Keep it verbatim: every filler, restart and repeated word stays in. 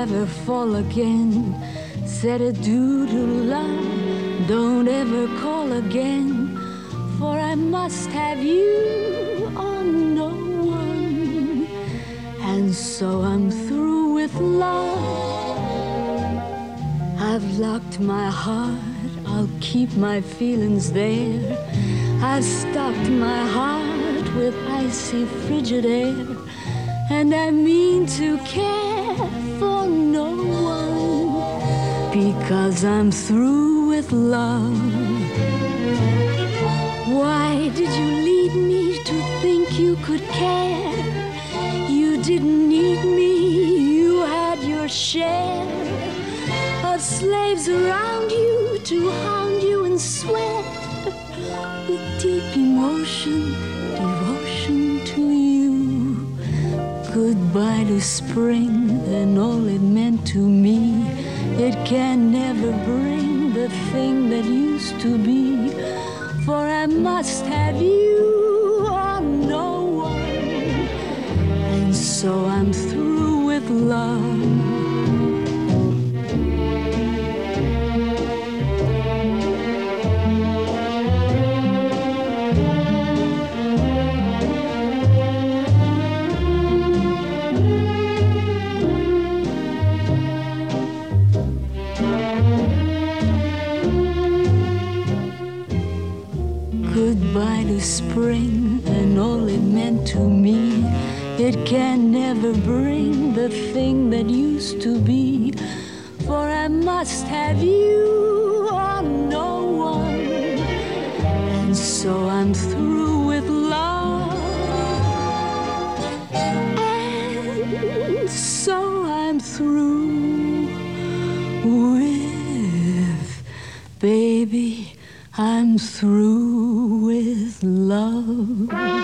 never fall again. Said adieu to love, don't ever call again, for I must have you or no one. And so I'm through with love. I've locked my heart, I'll keep my feelings there. I've stocked my heart with icy frigid air, and I mean to care for no one, because I'm through with love. Why did you lead me to think you could care? You didn't need me, you had your share of slaves around you to hound you and sweat with deep emotion, devotion to you. Goodbye to spring and all it meant to me. It can never bring the thing that used to be, for I must have you or no one. And so I'm through with love. Goodbye to spring and all it meant to me. It can never bring the thing that used to be, for I must have you or no one. And so I'm through with love. And so I'm through with, baby, I'm through with love.